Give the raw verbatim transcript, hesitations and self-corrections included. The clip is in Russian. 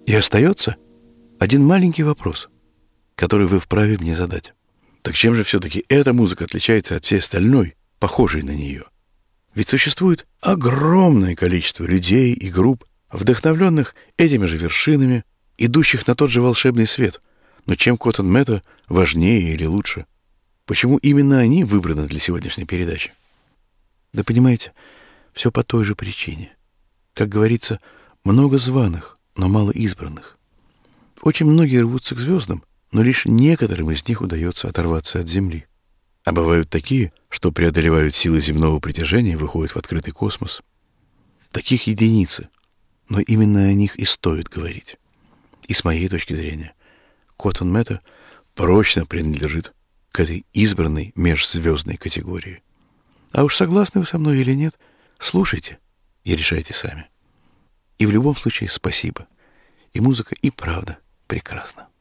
И остается один маленький вопрос, который вы вправе мне задать. Так чем же все-таки эта музыка отличается от всей остальной, похожей на нее? Ведь существует огромное количество людей и групп, вдохновленных этими же вершинами, идущих на тот же волшебный свет. Но чем Cotton Mather важнее или лучше? Почему именно они выбраны для сегодняшней передачи? Да понимаете, все по той же причине. Как говорится, много званых, но мало избранных. Очень многие рвутся к звездам, но лишь некоторым из них удается оторваться от Земли. А бывают такие, что преодолевают силы земного притяжения и выходят в открытый космос. Таких единицы, но именно о них и стоит говорить. И с моей точки зрения, Cotton Mather прочно принадлежит к этой избранной межзвездной категории. А уж согласны вы со мной или нет, слушайте и решайте сами. И в любом случае спасибо. И музыка и правда прекрасна.